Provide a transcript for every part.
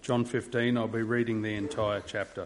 John 15, I'll be reading the entire chapter.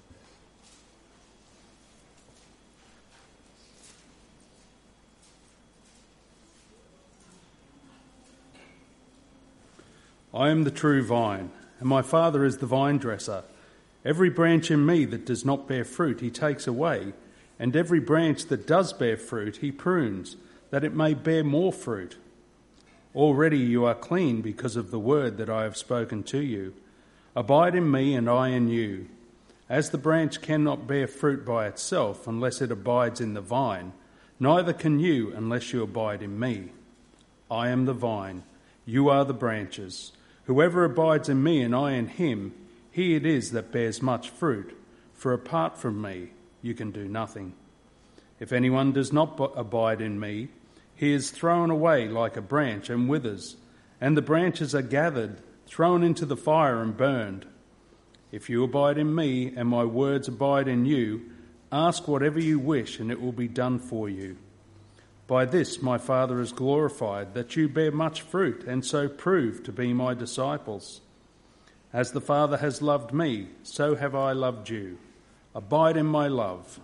I am the true vine, and my Father is the vine dresser. Every branch in me that does not bear fruit he takes away, and every branch that does bear fruit he prunes, that it may bear more fruit. Already you are clean because of the word that I have spoken to you. Abide in me and I in you. As the branch cannot bear fruit by itself unless it abides in the vine, neither can you unless you abide in me. I am the vine, you are the branches. Whoever abides in me and I in him, he it is that bears much fruit, for apart from me you can do nothing. If anyone does not abide in me, he is thrown away like a branch and withers, and the branches are gathered, thrown into the fire and burned. If you abide in me and my words abide in you, ask whatever you wish and it will be done for you. By this my Father is glorified, that you bear much fruit and so prove to be my disciples. As the Father has loved me, so have I loved you. Abide in my love.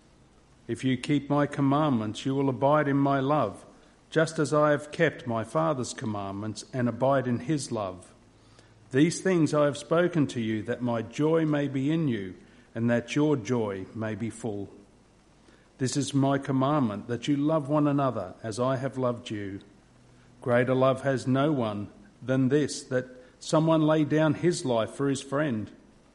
If you keep my commandments, you will abide in my love, just as I have kept my Father's commandments and abide in his love. These things I have spoken to you, that my joy may be in you, and that your joy may be full. This is my commandment, that you love one another as I have loved you. Greater love has no one than this, that someone lay down his life for his friend.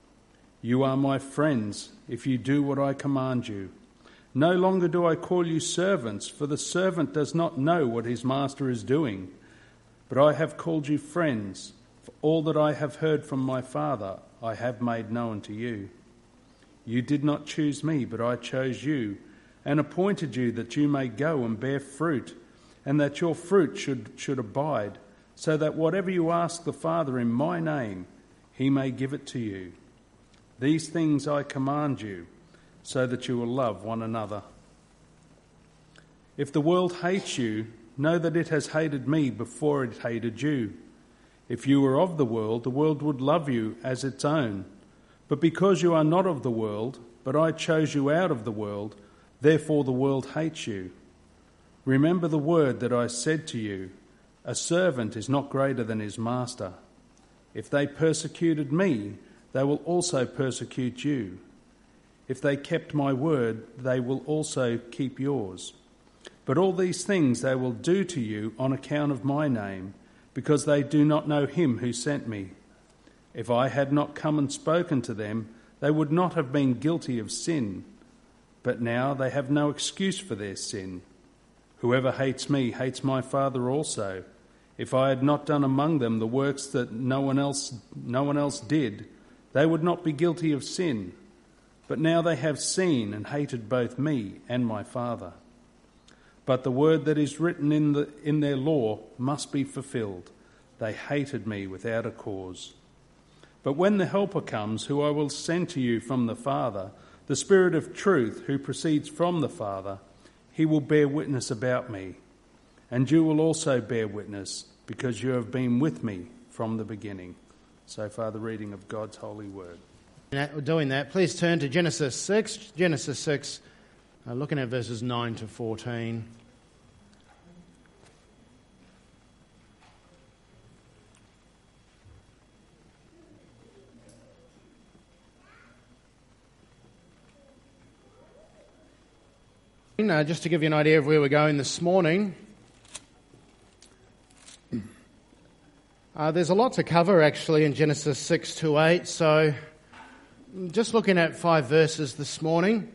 You are my friends if you do what I command you. No longer do I call you servants, for the servant does not know what his master is doing. But I have called you friends, for all that I have heard from my Father I have made known to you. You did not choose me, but I chose you, and appointed you that you may go and bear fruit, and that your fruit should abide, so that whatever you ask the Father in my name, he may give it to you. These things I command you, so that you will love one another. If the world hates you, know that it has hated me before it hated you. If you were of the world would love you as its own. But because you are not of the world, but I chose you out of the world, therefore the world hates you. Remember the word that I said to you, a servant is not greater than his master. If they persecuted me, they will also persecute you. If they kept my word, they will also keep yours. But all these things they will do to you on account of my name, because they do not know him who sent me. If I had not come and spoken to them, they would not have been guilty of sin. But now they have no excuse for their sin. Whoever hates me hates my Father also. If I had not done among them the works that no one else did, they would not be guilty of sin. But now they have seen and hated both me and my Father. But the word that is written in their law must be fulfilled. They hated me without a cause. But when the Helper comes, who I will send to you from the Father, the Spirit of truth who proceeds from the Father, he will bear witness about me. And you will also bear witness, because you have been with me from the beginning. So far, the reading of God's holy word. Doing that, please turn to Genesis 6. Genesis 6, looking at verses 9 to 14. Just to give you an idea of where we're going this morning, there's a lot to cover actually in Genesis 6 to 8, so just looking at 5 verses this morning.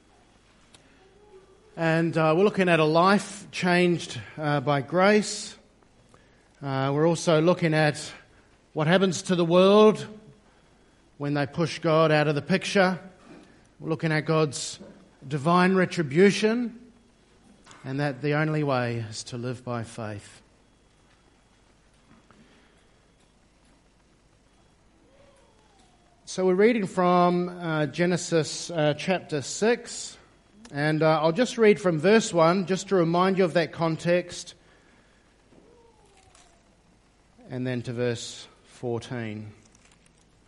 And we're looking at a life changed by grace. We're also looking at what happens to the world when they push God out of the picture. We're looking at God's divine retribution, and that the only way is to live by faith. So we're reading from Genesis chapter 6, and I'll just read from verse 1 just to remind you of that context, and then to verse 14.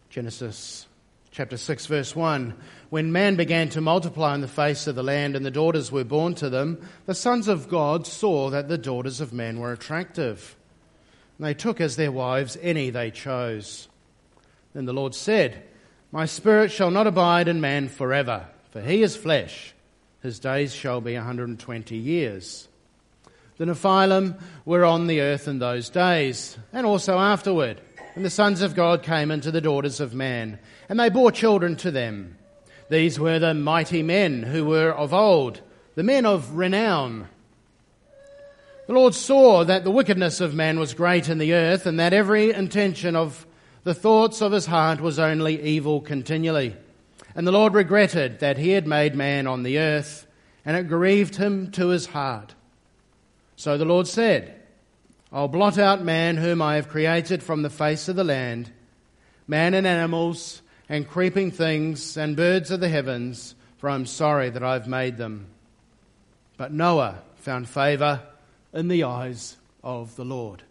Genesis chapter 6 verse 1. When man began to multiply on the face of the land and the daughters were born to them, the sons of God saw that the daughters of men were attractive. And they took as their wives any they chose. Then the Lord said, My spirit shall not abide in man forever, for he is flesh. His days shall be 120 years. The Nephilim were on the earth in those days, and also afterward. And the sons of God came into the daughters of man, and they bore children to them. These were the mighty men who were of old, the men of renown. The Lord saw that the wickedness of man was great in the earth, and that every intention of the thoughts of his heart was only evil continually. And the Lord regretted that he had made man on the earth, and it grieved him to his heart. So the Lord said, I'll blot out man whom I have created from the face of the land, man and animals and creeping things and birds of the heavens, for I'm sorry that I've made them. But Noah found favour in the eyes of the Lord.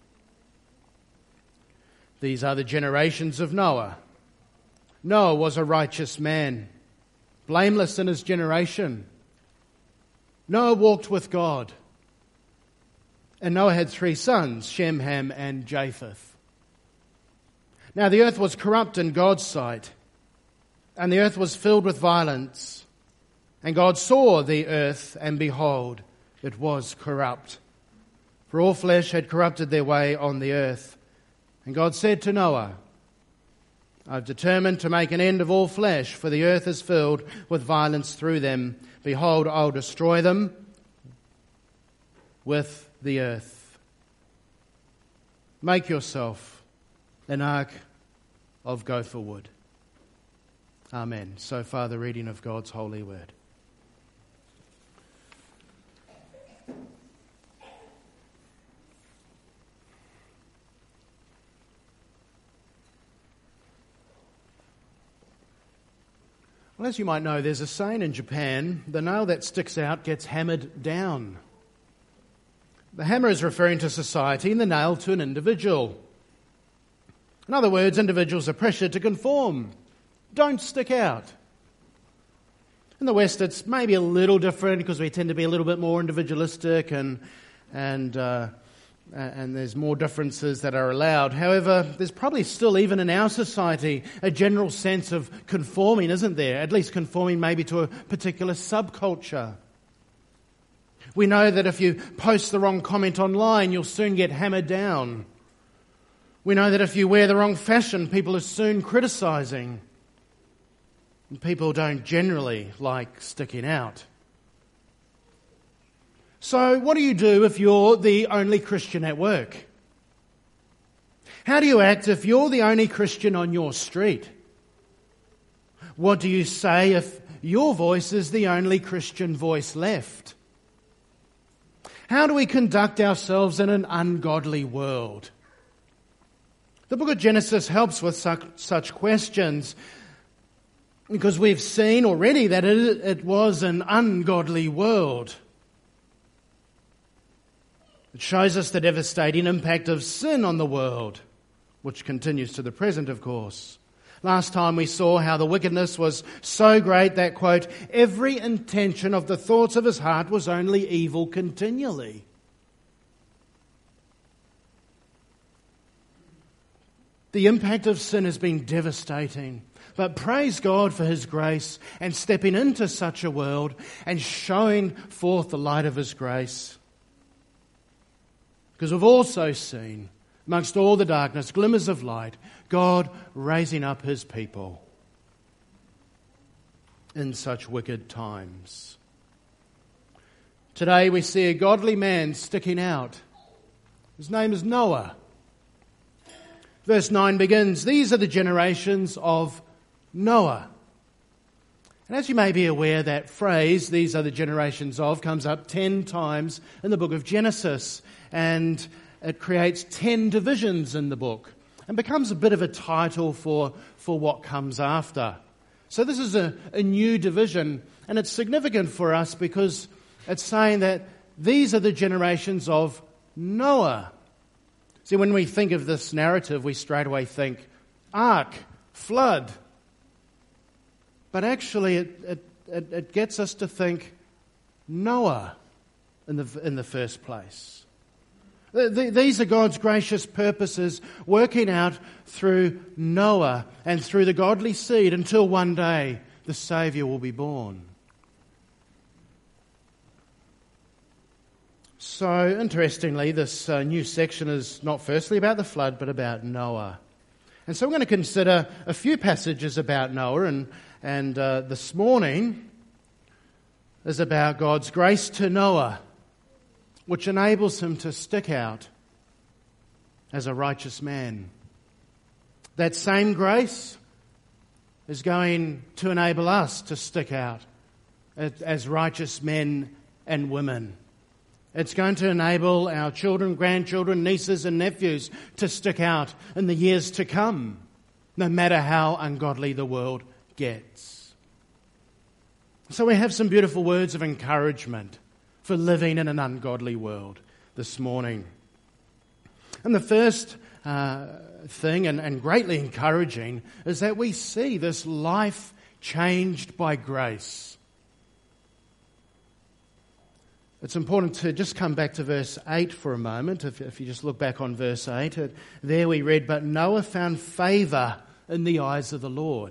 These are the generations of Noah. Noah was a righteous man, blameless in his generation. Noah walked with God. And Noah had 3 sons, Shem, Ham, and Japheth. Now the earth was corrupt in God's sight, and the earth was filled with violence. And God saw the earth, and behold, it was corrupt. For all flesh had corrupted their way on the earth. And God said to Noah, I've determined to make an end of all flesh, for the earth is filled with violence through them. Behold, I'll destroy them with the earth. Make yourself an ark of gopher wood. Amen. So far, the reading of God's holy word. Well, as you might know, there's a saying in Japan, the nail that sticks out gets hammered down. The hammer is referring to society and the nail to an individual. In other words, individuals are pressured to conform. Don't stick out. In the West, it's maybe a little different because we tend to be a little bit more individualistic and there's more differences that are allowed. However, there's probably still, even in our society, a general sense of conforming, isn't there? At least conforming maybe to a particular subculture. We know that if you post the wrong comment online, you'll soon get hammered down. We know that if you wear the wrong fashion, people are soon criticising. And people don't generally like sticking out. So what do you do if you're the only Christian at work? How do you act if you're the only Christian on your street? What do you say if your voice is the only Christian voice left? How do we conduct ourselves in an ungodly world? The book of Genesis helps with such questions because we've seen already that it was an ungodly world. It shows us the devastating impact of sin on the world, which continues to the present, of course. Last time we saw how the wickedness was so great that, quote, every intention of the thoughts of his heart was only evil continually. The impact of sin has been devastating. But praise God for his grace and stepping into such a world and showing forth the light of his grace. Because we've also seen, amongst all the darkness, glimmers of light, God raising up his people in such wicked times. Today we see a godly man sticking out. His name is Noah. Verse 9 begins, these are the generations of Noah. And as you may be aware, that phrase, these are the generations of, comes up 10 times in the book of Genesis. And it creates 10 divisions in the book and becomes a bit of a title for what comes after. So this is a new division, and it's significant for us because it's saying that these are the generations of Noah. See, when we think of this narrative, we straight away think ark, flood. But actually it gets us to think Noah in the first place. These are God's gracious purposes working out through Noah and through the godly seed until one day the Saviour will be born. So, interestingly, this new section is not firstly about the flood, but about Noah. And so we're going to consider a few passages about Noah, and this morning is about God's grace to Noah, which enables him to stick out as a righteous man. That same grace is going to enable us to stick out as righteous men and women. It's going to enable our children, grandchildren, nieces and nephews to stick out in the years to come, no matter how ungodly the world gets. So we have some beautiful words of encouragement for living in an ungodly world this morning. And the first thing, and greatly encouraging, is that we see this life changed by grace. It's important to just come back to verse 8 for a moment. If you just look back on verse 8, there we read, "But Noah found favour in the eyes of the Lord."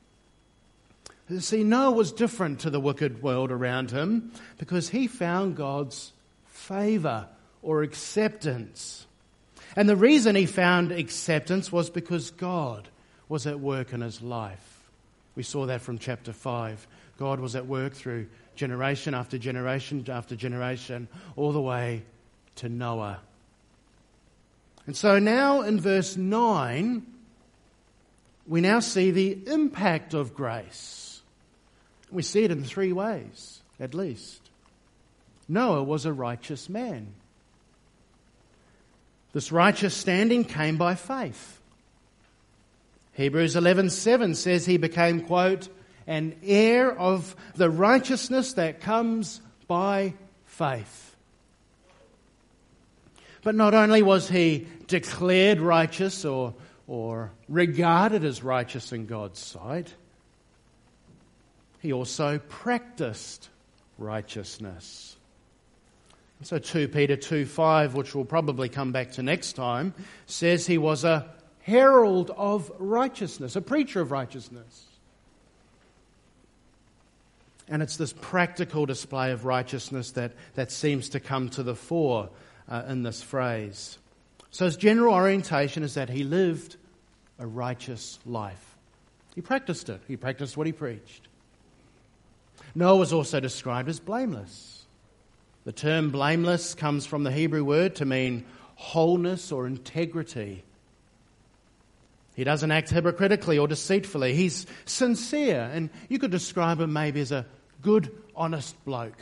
See, Noah was different to the wicked world around him because he found God's favour or acceptance. And the reason he found acceptance was because God was at work in his life. We saw that from chapter 5. God was at work through generation after generation after generation, all the way to Noah. And so now in verse 9, we now see the impact of grace. We see it in 3 ways, at least. Noah was a righteous man. This righteous standing came by faith. Hebrews 11:7 says he became, quote, "an heir of the righteousness that comes by faith." But not only was he declared righteous or regarded as righteous in God's sight, he also practiced righteousness. So 2 Peter 2:5, which we'll probably come back to next time, says he was a herald of righteousness, a preacher of righteousness. And it's this practical display of righteousness that seems to come to the fore in this phrase. So his general orientation is that he lived a righteous life. He practiced it. He practiced what he preached. Noah was also described as blameless. The term blameless comes from the Hebrew word to mean wholeness or integrity. He doesn't act hypocritically or deceitfully. He's sincere, and you could describe him maybe as a good, honest bloke.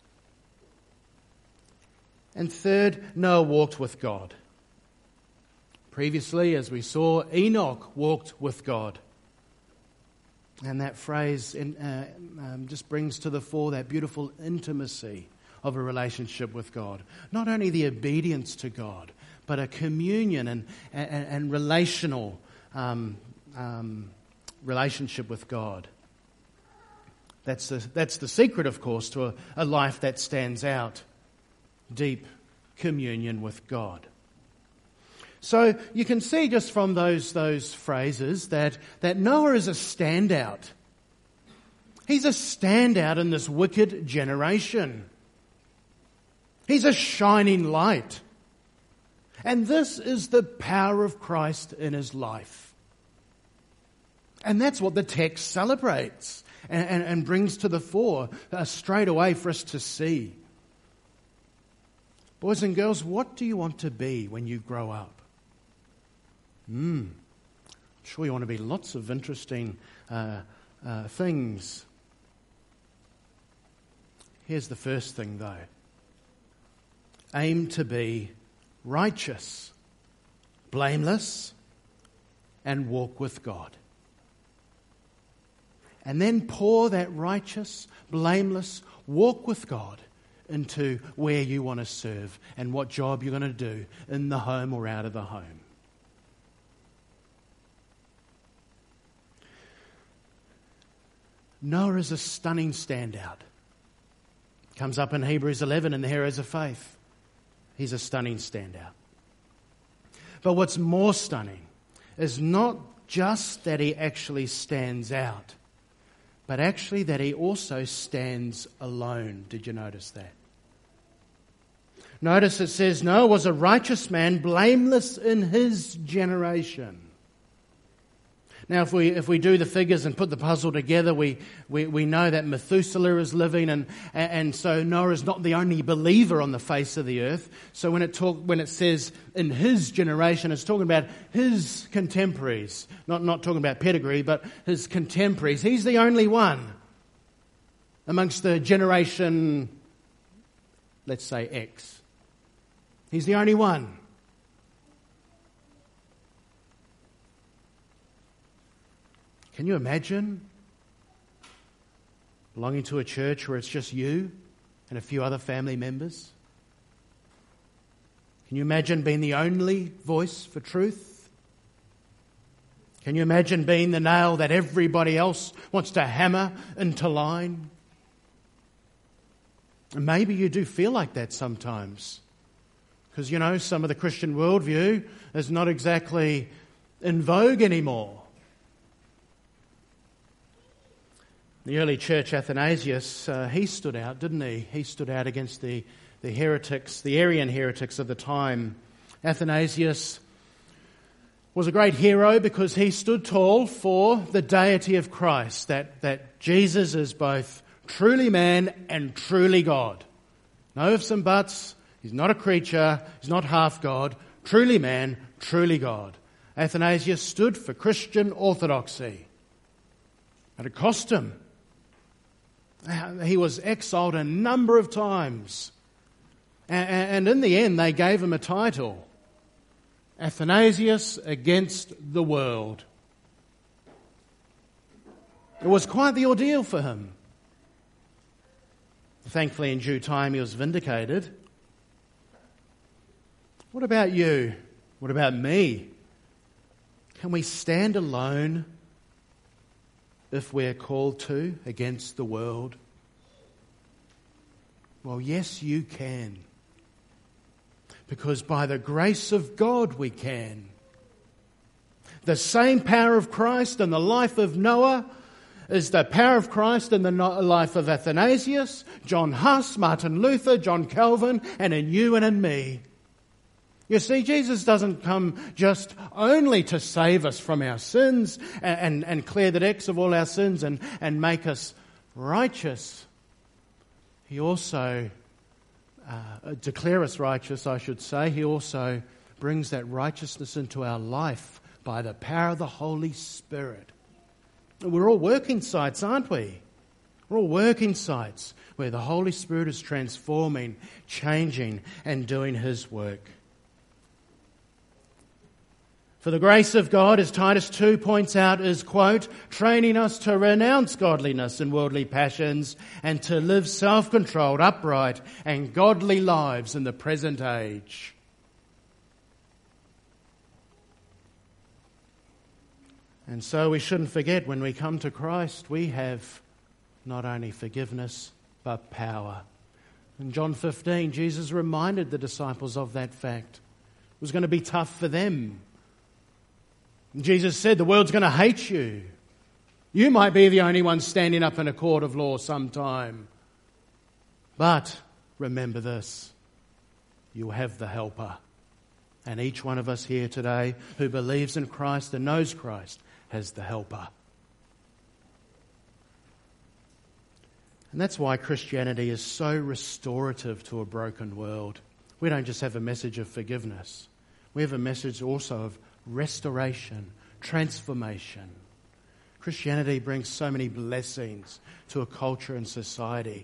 And third, Noah walked with God. Previously, as we saw, Enoch walked with God. And that phrase just brings to the fore that beautiful intimacy of a relationship with God. Not only the obedience to God, but a communion and relational relationship with God. That's the secret, of course, to a life that stands out. Deep communion with God. So you can see just from those phrases that Noah is a standout. He's a standout in this wicked generation. He's a shining light. And this is the power of Christ in his life. And that's what the text celebrates and brings to the fore straight away for us to see. Boys and girls, what do you want to be when you grow up? I'm sure you want to be lots of interesting things. Here's the first thing, though. Aim to be righteous, blameless, and walk with God. And then pour that righteous, blameless walk with God into where you want to serve and what job you're going to do in the home or out of the home. Noah is a stunning standout. Comes up in Hebrews 11 in the Heroes of Faith. He's a stunning standout. But what's more stunning is not just that he actually stands out, but actually that he also stands alone. Did you notice that? Notice it says Noah was a righteous man, blameless in his generation. Now, if we do the figures and put the puzzle together, we know that Methuselah is living, and so Noah is not the only believer on the face of the earth. So when it says in his generation, it's talking about his contemporaries, not talking about pedigree, but his contemporaries. He's the only one amongst the generation, let's say X. He's the only one. Can you imagine belonging to a church where it's just you and a few other family members? Can you imagine being the only voice for truth? Can you imagine being the nail that everybody else wants to hammer into line? And maybe you do feel like that sometimes. Because, you know, some of the Christian worldview is not exactly in vogue anymore. The early church, Athanasius, he stood out, didn't he? He stood out against the heretics, the Arian heretics of the time. Athanasius was a great hero because he stood tall for the deity of Christ, that Jesus is both truly man and truly God. No ifs and buts. He's not a creature. He's not half God. Truly man, truly God. Athanasius stood for Christian orthodoxy. And it cost him. He was exiled a number of times. And in the end, they gave him a title. Athanasius against the world. It was quite the ordeal for him. Thankfully, in due time, he was vindicated. What about you? What about me? Can we stand alone if we're called to against the world? Well, yes, you can. Because by the grace of God we can. The same power of Christ in the life of Noah is the power of Christ in the life of Athanasius, John Huss, Martin Luther, John Calvin, and in you and in me. You see, Jesus doesn't come just only to save us from our sins and clear the decks of all our sins and make us righteous. He also, declare us righteous, I should say. He also brings that righteousness into our life by the power of the Holy Spirit. We're all working sites, aren't we? We're all working sites where the Holy Spirit is transforming, changing, and doing His work. For the grace of God, as Titus 2 points out, is, quote, training us to renounce godliness and worldly passions and to live self-controlled, upright, and godly lives in the present age. And so we shouldn't forget, when we come to Christ, we have not only forgiveness, but power. In John 15, Jesus reminded the disciples of that fact. It was going to be tough for them. Jesus said, the world's going to hate you. You might be the only one standing up in a court of law sometime. But remember this, you have the Helper. And each one of us here today who believes in Christ and knows Christ has the Helper. And that's why Christianity is so restorative to a broken world. We don't just have a message of forgiveness. We have a message also of restoration, transformation. Christianity brings so many blessings to a culture and society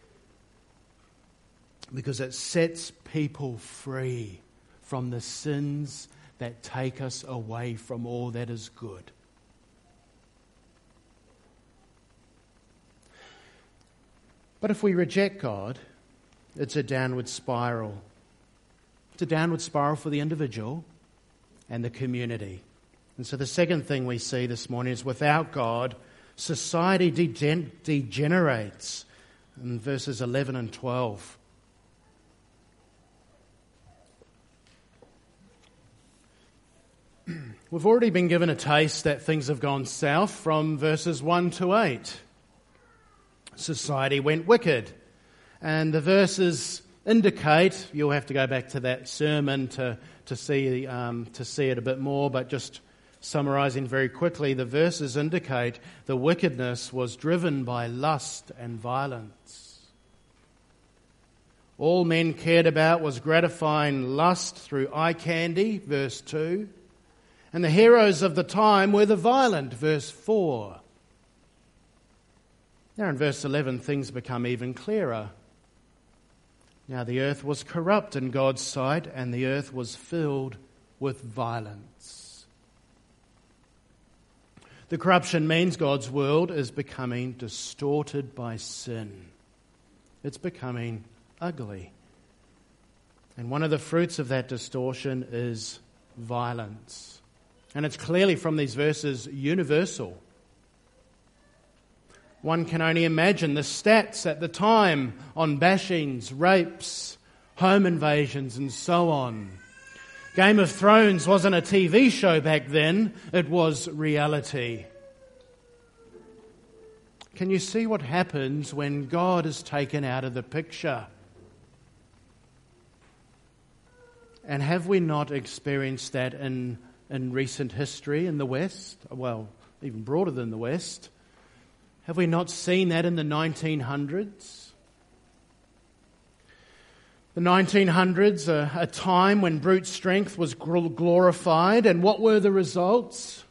because it sets people free from the sins that take us away from all that is good. But if we reject God, it's a downward spiral. It's a downward spiral for the individual and the community. And so the second thing we see this morning is without God, Society degenerates in verses 11 and 12. We've already been given a taste that things have gone south from verses 1 to 8. Society went wicked. And the verses indicate, you'll have to go back to that sermon to see it a bit more, but just summarising very quickly, the verses indicate the wickedness was driven by lust and violence. All men cared about was gratifying lust through eye candy, verse 2. And the heroes of the time were the violent, verse 4. Now in verse 11 things become even clearer. Now the earth was corrupt in God's sight, and the earth was filled with violence. The corruption means God's world is becoming distorted by sin. It's becoming ugly. And one of the fruits of that distortion is violence. And it's clearly from these verses universal. One can only imagine the stats at the time on bashings, rapes, home invasions and so on. Game of Thrones wasn't a TV show back then, it was reality. Can you see what happens when God is taken out of the picture? And have we not experienced that in recent history in the West? Well, even broader than the West. Have we not seen that in the 1900s? The 1900s, a time when brute strength was glorified, and what were the results?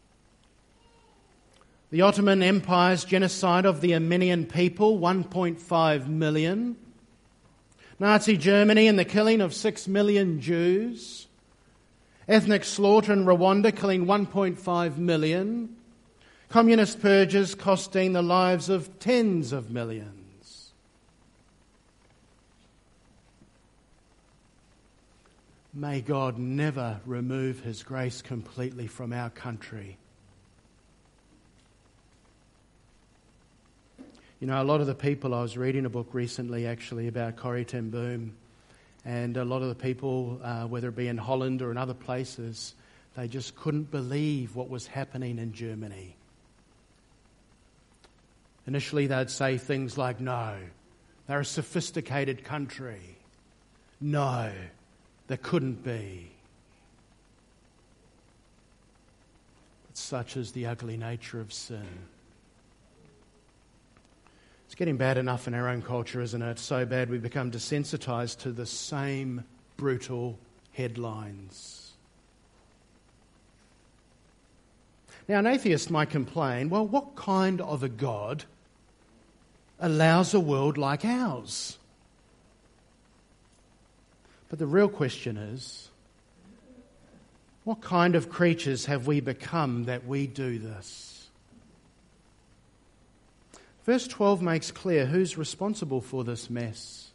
The Ottoman Empire's genocide of the Armenian people, 1.5 million. Nazi Germany and the killing of 6 million Jews. Ethnic slaughter in Rwanda, killing 1.5 million. Communist purges costing the lives of tens of millions. May God never remove His grace completely from our country. You know, a lot of the people, I was reading a book recently actually about Corrie ten Boom, and a lot of the people, whether it be in Holland or in other places, they just couldn't believe what was happening in Germany. Initially they'd say things like, no, they're a sophisticated country. No, there couldn't be. But such is the ugly nature of sin. It's getting bad enough in our own culture, isn't it? It's so bad we become desensitized to the same brutal headlines. Now, an atheist might complain, well, what kind of a God allows a world like ours? But the real question is, what kind of creatures have we become that we do this? Verse 12 makes clear who's responsible for this mess.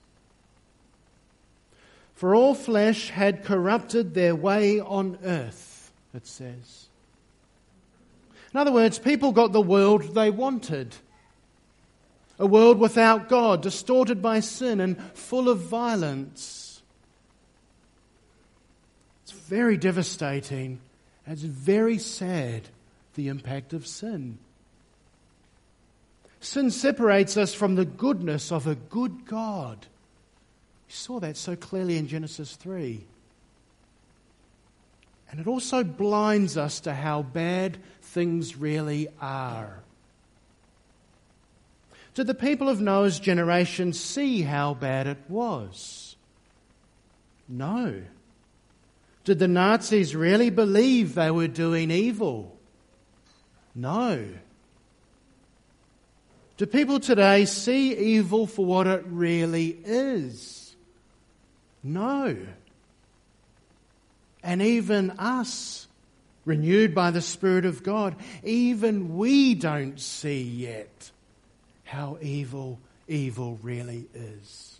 For all flesh had corrupted their way on earth, it says. In other words, people got the world they wanted. A world without God, distorted by sin and full of violence. It's very devastating. It's very sad, the impact of sin. Sin separates us from the goodness of a good God. We saw that so clearly in Genesis 3. And it also blinds us to how bad things really are. Did the people of Noah's generation see how bad it was? No. Did the Nazis really believe they were doing evil? No. Do people today see evil for what it really is? No. And even us, renewed by the Spirit of God, even we don't see yet how evil really is.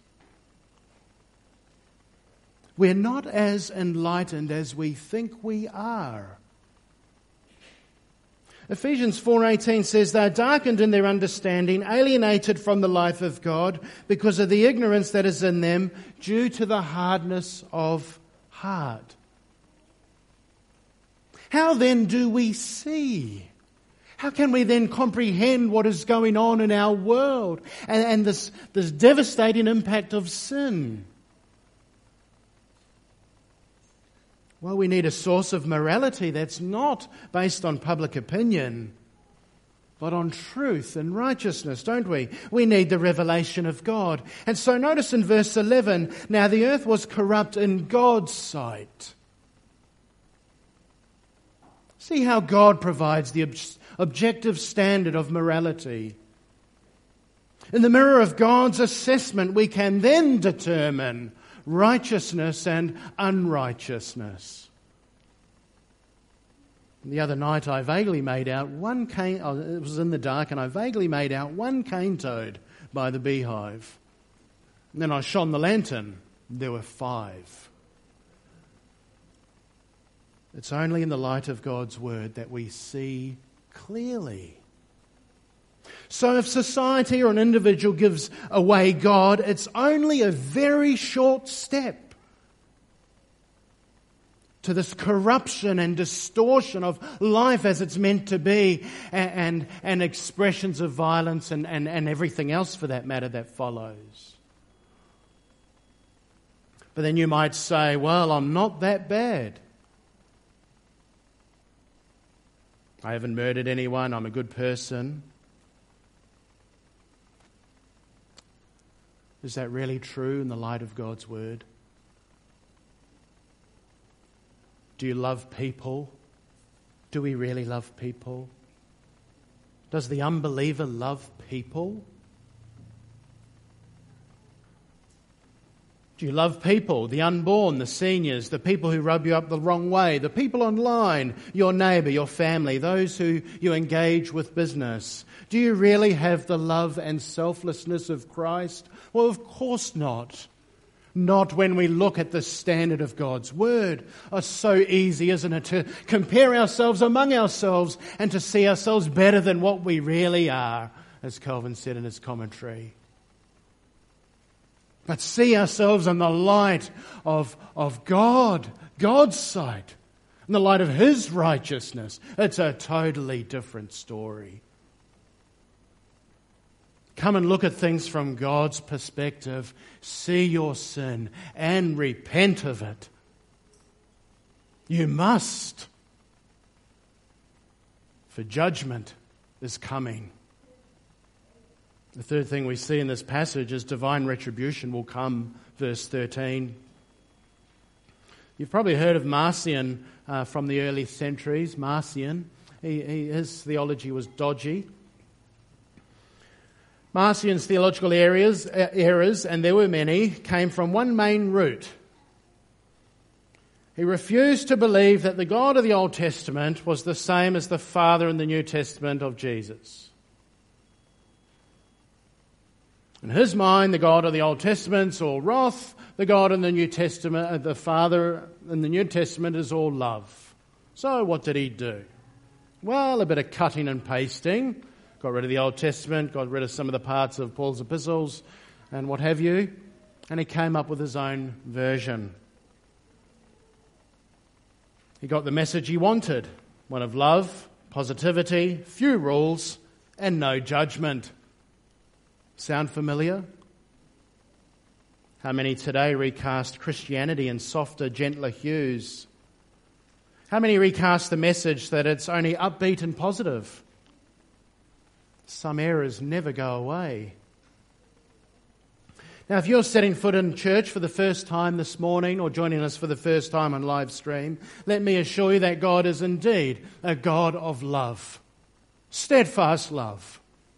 We're not as enlightened as we think we are. Ephesians 4:18 says, "They are darkened in their understanding, alienated from the life of God because of the ignorance that is in them due to the hardness of heart." How then do we see? How can we then comprehend what is going on in our world and this devastating impact of sin? Well, we need a source of morality that's not based on public opinion, but on truth and righteousness, don't we? We need the revelation of God. And so notice in verse 11, "Now the earth was corrupt in God's sight." See how God provides the objective standard of morality. In the mirror of God's assessment, we can then determine righteousness and unrighteousness. The other night I vaguely made out one cane, it was in the dark, and I vaguely made out one cane toad by the beehive. And then I shone the lantern, there were 5. It's only in the light of God's word that we see clearly. So if society or an individual gives away God, it's only a very short step to this corruption and distortion of life as it's meant to be, and expressions of violence and everything else for that matter that follows. But then you might say, well, I'm not that bad. I haven't murdered anyone, I'm a good person. Is that really true in the light of God's word? Do you love people? Do we really love people? Does the unbeliever love people? Do you love people? The unborn, the seniors, the people who rub you up the wrong way, the people online, your neighbour, your family, those who you engage with business. Do you really have the love and selflessness of Christ? Well, of course not. Not when we look at the standard of God's word. It's so easy, isn't it, to compare ourselves among ourselves and to see ourselves better than what we really are, as Calvin said in his commentary. But see ourselves in the light of God, God's sight, in the light of His righteousness. It's a totally different story. Come and look at things from God's perspective. See your sin and repent of it. You must. For judgment is coming. The third thing we see in this passage is divine retribution will come, verse 13. You've probably heard of Marcion from the early centuries. Marcion, his theology was dodgy. Marcion's theological errors, and there were many, came from one main root. He refused to believe that the God of the Old Testament was the same as the Father in the New Testament of Jesus. In his mind, the God of the Old Testament's all wrath. The God in the New Testament, the Father in the New Testament, is all love. So what did he do? Well, a bit of cutting and pasting. Got rid of the Old Testament, got rid of some of the parts of Paul's epistles and what have you. And he came up with his own version. He got the message he wanted. One of love, positivity, few rules, and no judgment. Sound familiar? How many today recast Christianity in softer, gentler hues? How many recast the message that it's only upbeat and positive? Some errors never go away. Now, if you're setting foot in church for the first time this morning or joining us for the first time on live stream, let me assure you that God is indeed a God of love. Steadfast love.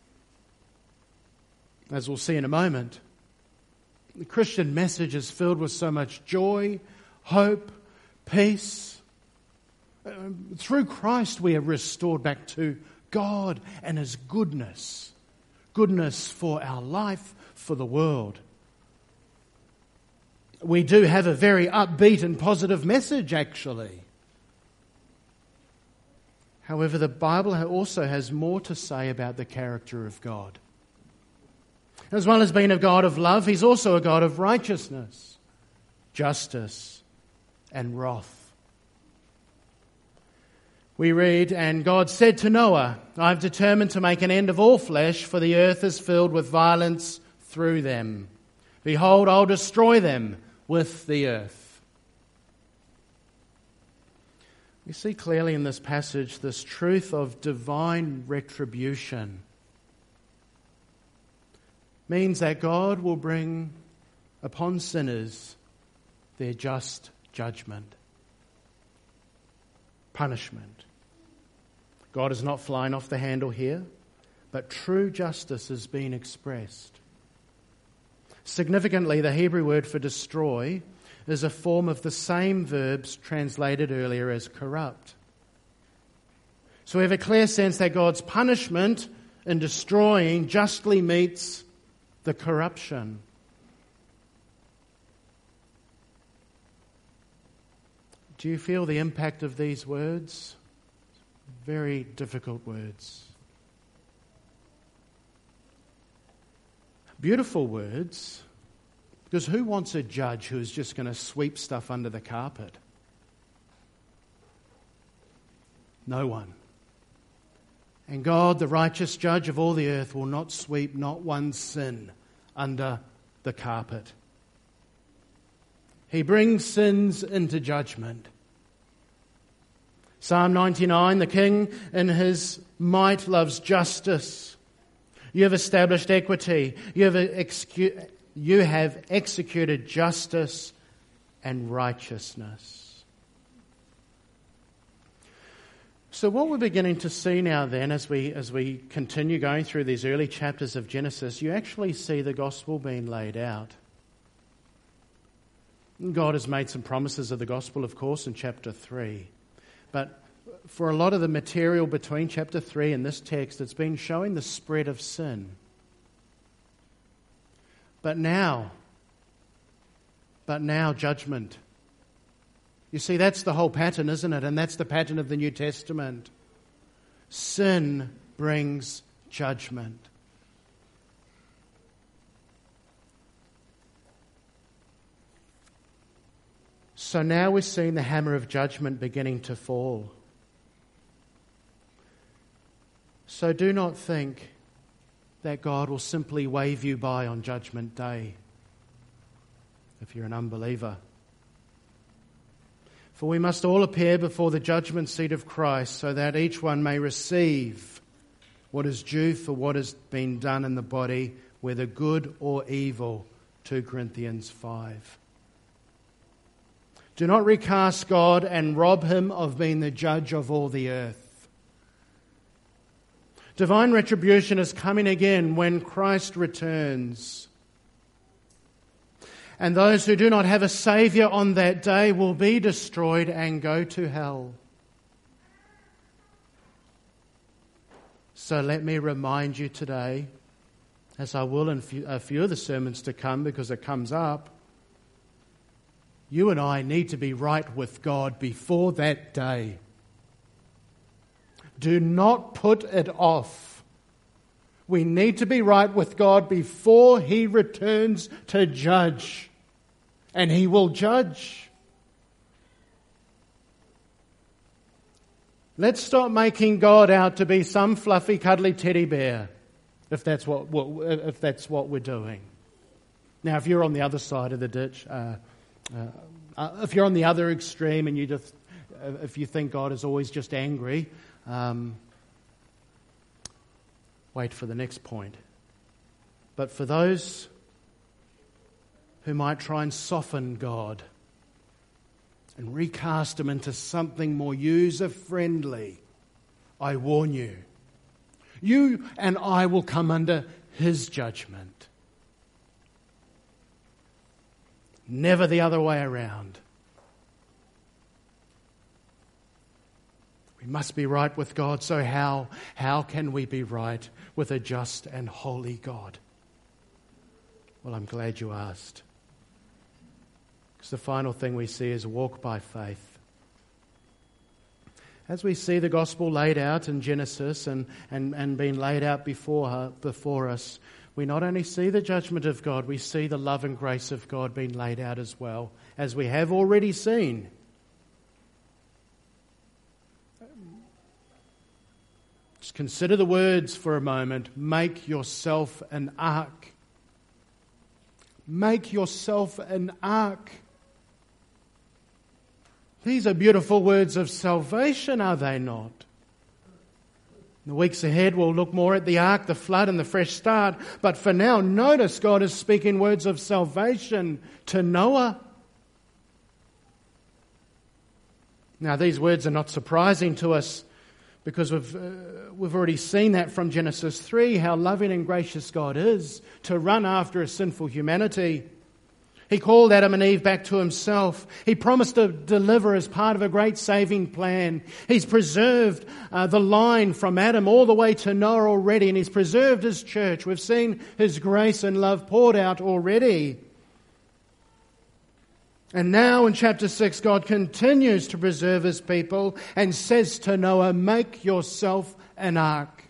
As we'll see in a moment, the Christian message is filled with so much joy, hope, peace. Through Christ we are restored back to God and His goodness. Goodness for our life, for the world. We do have a very upbeat and positive message, actually. However, the Bible also has more to say about the character of God. As well as being a God of love, he's also a God of righteousness, justice, and wrath. We read, "And God said to Noah, I've determined to make an end of all flesh, for the earth is filled with violence through them. Behold, I'll destroy them with the earth." We see clearly in this passage this truth of divine retribution. Means that God will bring upon sinners their just judgment, punishment. God is not flying off the handle here, but true justice is being expressed. Significantly, the Hebrew word for destroy is a form of the same verbs translated earlier as corrupt. So we have a clear sense that God's punishment in destroying justly meets the corruption. Do you feel the impact of these words? Very difficult words. Beautiful words, because who wants a judge who is just going to sweep stuff under the carpet? No one. And God, the righteous judge of all the earth, will not sweep not one sin under the carpet. He brings sins into judgment. Psalm 99, the king in his might loves justice. You have established equity. You have executed justice and righteousness. So what we're beginning to see now then, as we continue going through these early chapters of Genesis, you actually see the gospel being laid out. God has made some promises of the gospel, of course, in chapter 3. But for a lot of the material between chapter 3 and this text, it's been showing the spread of sin. But now judgment. You see, that's the whole pattern, isn't it? And that's the pattern of the New Testament. Sin brings judgment. So now we're seeing the hammer of judgment beginning to fall. So do not think that God will simply wave you by on Judgment Day if you're an unbeliever. For we must all appear before the judgment seat of Christ so that each one may receive what is due for what has been done in the body, whether good or evil. 2 Corinthians 5. Do not recast God and rob him of being the judge of all the earth. Divine retribution is coming again when Christ returns. And those who do not have a Saviour on that day will be destroyed and go to hell. So let me remind you today, as I will in a few of the sermons to come, because it comes up, you and I need to be right with God before that day. Do not put it off. We need to be right with God before He returns to judge. And He will judge. Let's stop making God out to be some fluffy, cuddly teddy bear, if that's what we're doing. Now, if you're on the other side of the ditch, if you're on the other extreme and if you think God is always just angry, wait for the next point. But for those who might try and soften God and recast Him into something more user-friendly, I warn you, you and I will come under His judgment. Never the other way around. We must be right with God, so how can we be right with a just and holy God? Well, I'm glad you asked. Because the final thing we see is walk by faith. As we see the gospel laid out in Genesis and being laid out before us, we not only see the judgment of God, we see the love and grace of God being laid out as well, as we have already seen. Just consider the words for a moment. Make yourself an ark. Make yourself an ark. These are beautiful words of salvation, are they not? In the weeks ahead, we'll look more at the ark, the flood, and the fresh start. But for now, notice God is speaking words of salvation to Noah. Now, these words are not surprising to us because we've already seen that from Genesis 3, how loving and gracious God is to run after a sinful humanity. He called Adam and Eve back to himself. He promised to deliver as part of a great saving plan. He's preserved the line from Adam all the way to Noah already, and he's preserved his church. We've seen his grace and love poured out already. And now in chapter 6, God continues to preserve his people and says to Noah, make yourself an ark.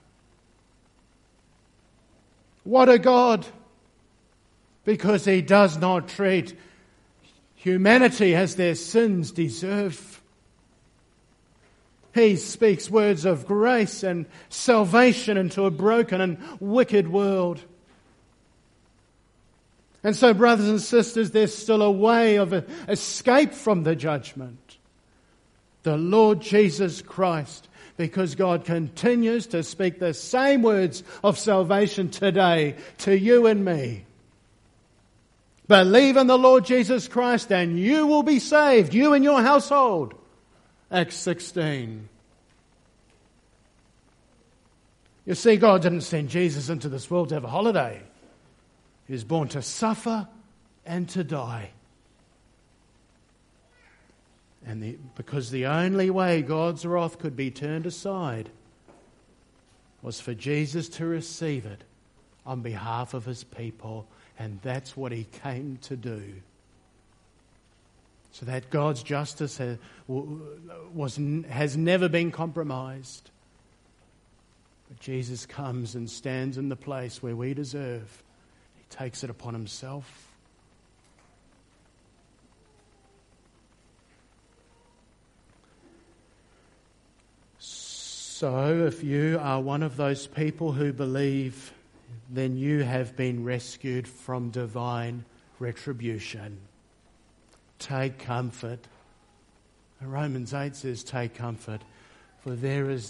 What a God! Because he does not treat humanity as their sins deserve. He speaks words of grace and salvation into a broken and wicked world. And so, brothers and sisters, there's still a way of escape from the judgment. The Lord Jesus Christ, because God continues to speak the same words of salvation today to you and me. Believe in the Lord Jesus Christ and you will be saved, you and your household. Acts 16. You see, God didn't send Jesus into this world to have a holiday. He was born to suffer and to die. And because the only way God's wrath could be turned aside was for Jesus to receive it on behalf of his people. And that's what he came to do. So that God's justice has never been compromised. But Jesus comes and stands in the place where we deserve. He takes it upon himself. So if you are one of those people who believe, then you have been rescued from divine retribution. Take comfort. Romans 8 says, take comfort, for there is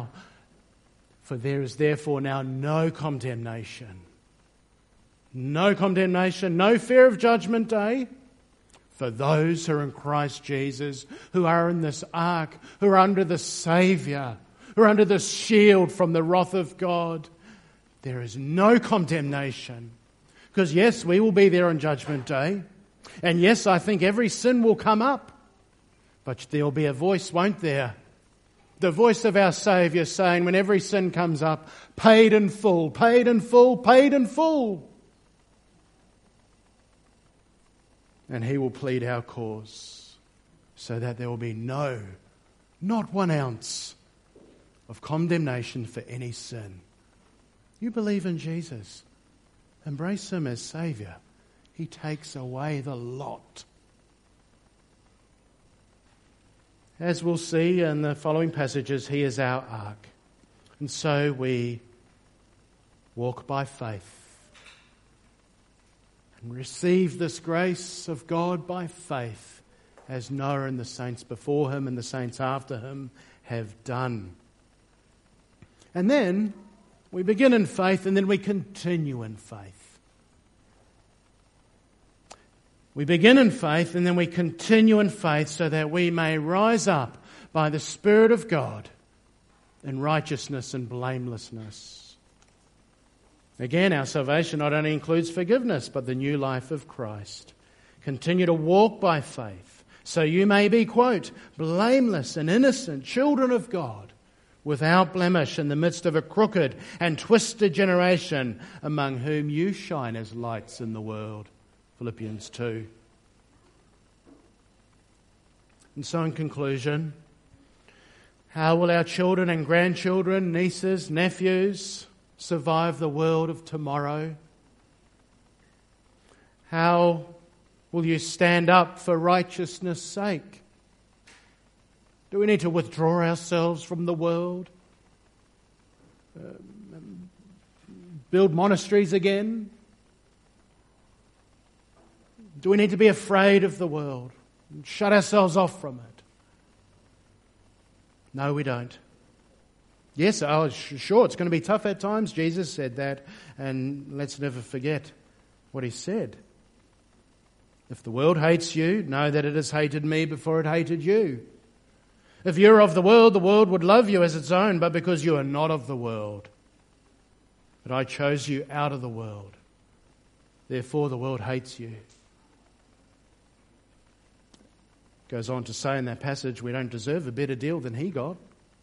therefore now no condemnation. No condemnation, no fear of judgment day for those who are in Christ Jesus, who are in this ark, who are under the Saviour, who are under the shield from the wrath of God. There is no condemnation. Because yes, we will be there on Judgment Day. And yes, I think every sin will come up. But there will be a voice, won't there? The voice of our Saviour saying, when every sin comes up, paid in full, paid in full, paid in full. And he will plead our cause so that there will be not 1 ounce of condemnation for any sin. You believe in Jesus. Embrace him as Saviour. He takes away the lot. As we'll see in the following passages, he is our ark. And so we walk by faith and receive this grace of God by faith, as Noah and the saints before him and the saints after him have done. And then we begin in faith and then we continue in faith. We begin in faith and then we continue in faith so that we may rise up by the Spirit of God in righteousness and blamelessness. Again, our salvation not only includes forgiveness, but the new life of Christ. Continue to walk by faith so you may be, quote, blameless and innocent children of God, without blemish in the midst of a crooked and twisted generation, among whom you shine as lights in the world. Philippians 2. And so in conclusion, How will our children and grandchildren, nieces, nephews survive the world of tomorrow? How will you stand up for righteousness' sake? Do we need to withdraw ourselves from the world? Build monasteries again? Do we need to be afraid of the world and shut ourselves off from it? No, we don't. Yes, sure, it's going to be tough at times. Jesus said that, and let's never forget what he said. If the world hates you, know that it has hated me before it hated you. If you're of the world would love you as its own, but because you are not of the world, but I chose you out of the world, therefore the world hates you. Goes on to say in that passage, we don't deserve a better deal than he got.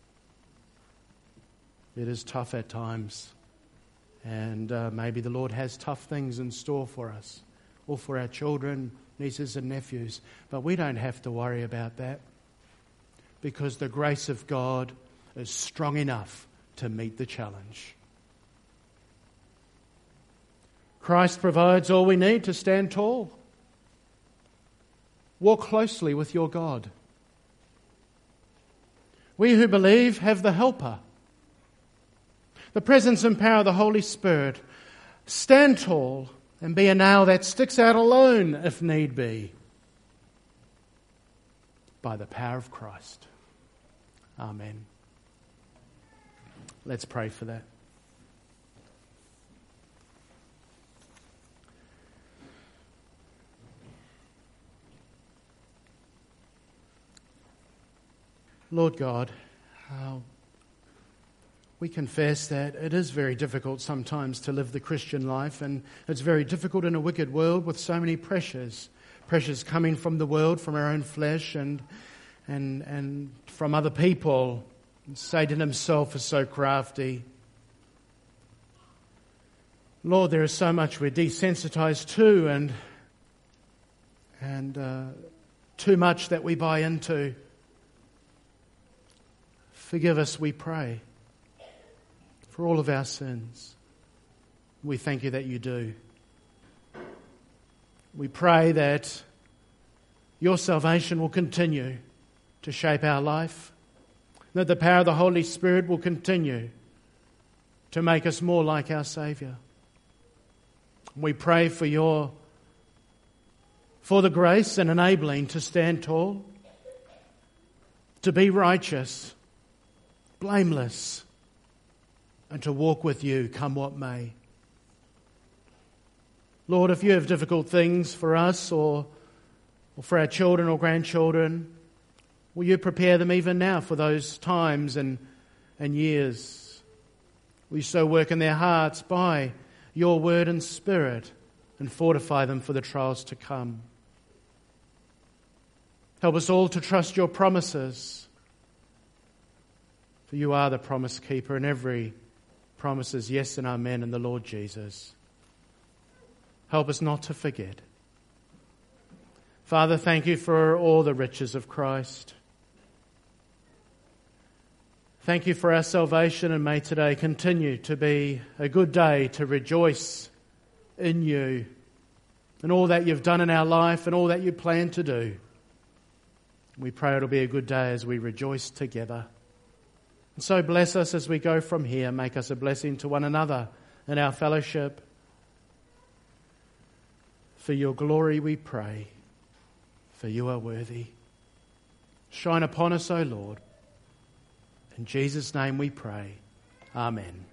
It is tough at times, and maybe the Lord has tough things in store for us, or for our children, nieces and nephews, but we don't have to worry about that, because the grace of God is strong enough to meet the challenge. Christ provides all we need to stand tall. Walk closely with your God. We who believe have the Helper, the presence and power of the Holy Spirit. Stand tall and be a nail that sticks out alone if need be, by the power of Christ. Amen. Let's pray for that. Lord God, we confess that it is very difficult sometimes to live the Christian life, and it's very difficult in a wicked world with so many pressures coming from the world, from our own flesh, and from other people. Satan himself is so crafty. Lord, there is so much we're desensitized to, and too much that we buy into. Forgive us, we pray, for all of our sins. We thank you that you do. We pray that your salvation will continue to shape our life, that the power of the Holy Spirit will continue to make us more like our Saviour. We pray for the grace and enabling to stand tall, to be righteous, blameless, and to walk with you, come what may. Lord, if you have difficult things for us or for our children or grandchildren, will you prepare them even now for those times and years? Will you so work in their hearts by your word and spirit and fortify them for the trials to come? Help us all to trust your promises, for you are the promise keeper, and every promise is yes and amen in the Lord Jesus. Help us not to forget. Father, thank you for all the riches of Christ. Thank you for our salvation, and may today continue to be a good day to rejoice in you and all that you've done in our life and all that you plan to do. We pray it'll be a good day as we rejoice together. And so bless us as we go from here. Make us a blessing to one another in our fellowship. For your glory we pray, for you are worthy. Shine upon us, O Lord. In Jesus' name we pray. Amen.